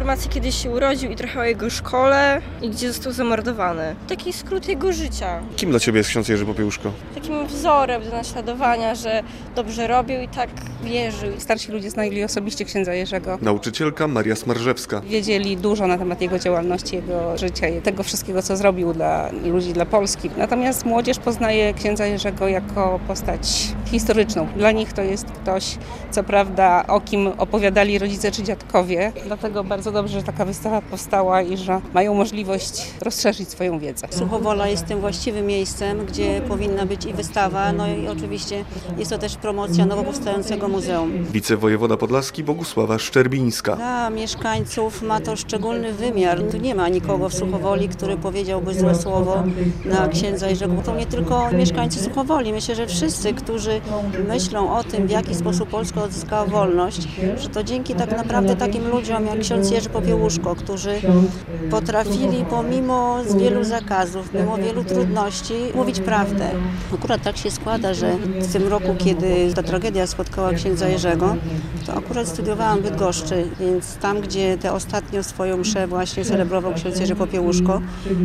informacje, kiedy się urodził i trochę o jego szkole i gdzie został zamordowany. Taki skrót jego życia. Kim dla Ciebie jest ksiądz Jerzy Popiełuszko? Takim wzorem do naśladowania, że dobrze robił i tak wierzył. Starsi ludzie znali osobiście księdza Jerzego. Nauczycielka Maria Smarzewska. Wiedzieli dużo na temat jego działalności, jego życia i tego wszystkiego, co zrobił dla ludzi, dla Polski. Natomiast młodzież poznaje księdza Jerzego jako postać historyczną. Dla nich to jest ktoś, co prawda, o kim opowiadali rodzice czy dziadkowie. Dlatego bardzo dobrze, że taka wystawa powstała i że mają możliwość rozszerzyć swoją wiedzę. Suchowola jest tym właściwym miejscem, gdzie powinna być i wystawa, no i oczywiście jest to też promocja nowo powstającego muzeum. Wicewojewoda podlaski Bogusława Szczerbińska. Dla mieszkańców ma to szczególny wymiar. Tu nie ma nikogo w Suchowoli, który powiedziałby złe słowo na księdza Jerzego. To nie tylko mieszkańcy Suchowoli. Myślę, że wszyscy, którzy myślą o tym, w jaki sposób Polska odzyskała wolność, że to dzięki tak naprawdę takim ludziom jak ksiądz Jerzy Popiełuszko, którzy potrafili pomimo wielu zakazów, mimo wielu trudności mówić prawdę. Akurat tak się składa, że w tym roku, kiedy ta tragedia spotkała księdza Jerzego, to akurat studiowałam w Bydgoszczy, więc tam, gdzie tę ostatnią swoją mszę właśnie celebrował ksiądz Jerzy Popiełuszko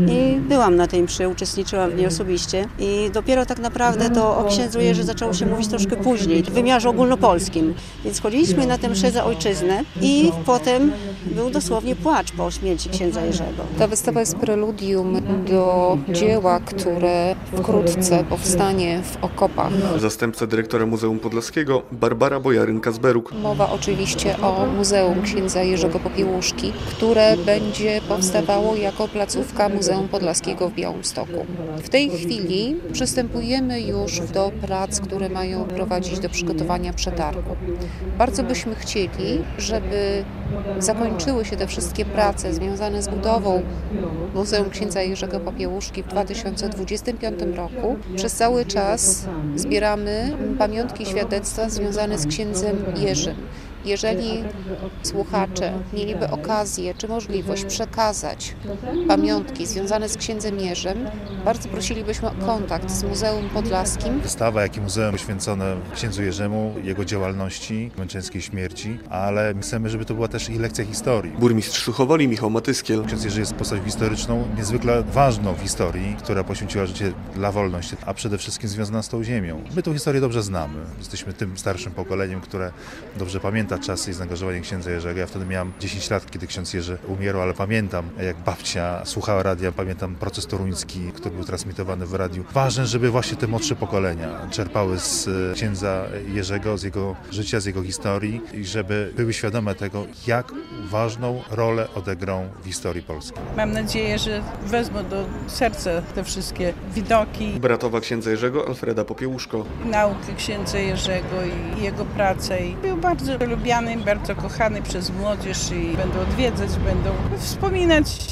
i byłam na tej mszy, uczestniczyłam w niej osobiście i dopiero tak naprawdę to o księdzu Jerzy zaczęło się mówić troszkę później, w wymiarze ogólnopolskim. Więc chodziliśmy na tę mszę za ojczyznę i potem był dosłownie płacz po śmierci księdza Jerzego. Ta wystawa jest preludium do dzieła, które wkrótce powstanie w okopach. Zastępca dyrektora Muzeum Podlaskiego Barbara Bojaryn-Kazberuk. Mowa oczywiście o Muzeum Księdza Jerzego Popiełuszki, które będzie powstawało jako placówka Muzeum Podlaskiego w Białymstoku. W tej chwili przystępujemy już do prac, które mają prowadzić do przygotowania przetargu. Bardzo byśmy chcieli, żeby zakończyły się te wszystkie prace związane z budową Muzeum Księdza Jerzego Popiełuszki w 2025 roku. Przez cały czas zbieramy pamiątki i świadectwa związane z księdzem Jerzym. Jeżeli słuchacze mieliby okazję czy możliwość przekazać pamiątki związane z księdzem Jerzym, bardzo prosilibyśmy o kontakt z Muzeum Podlaskim. Wystawa, jak i muzeum poświęcone księdzu Jerzemu, jego działalności, męczeńskiej śmierci, ale chcemy, żeby to była też i lekcja historii. Burmistrz Suchowoli Michał Matyskiel. Ksiądz Jerzy jest postacią historyczną, niezwykle ważną w historii, która poświęciła życie dla wolności, a przede wszystkim związana z tą ziemią. My tą historię dobrze znamy. Jesteśmy tym starszym pokoleniem, które dobrze pamięta czasy i zaangażowanie księdza Jerzego. Ja wtedy miałem 10 lat, kiedy ksiądz Jerzy umierał, ale pamiętam, jak babcia słuchała radia, pamiętam proces toruński, który był transmitowany w radiu. Ważne, żeby właśnie te młodsze pokolenia czerpały z księdza Jerzego, z jego życia, z jego historii i żeby były świadome tego, jak ważną rolę odegrał w historii Polski. Mam nadzieję, że wezmą do serca te wszystkie widoki. Bratowa księdza Jerzego Alfreda Popiełuszko. Nauki księdza Jerzego i jego pracę. I był bardzo lubiany, bardzo kochany przez młodzież i będą odwiedzać, będą wspominać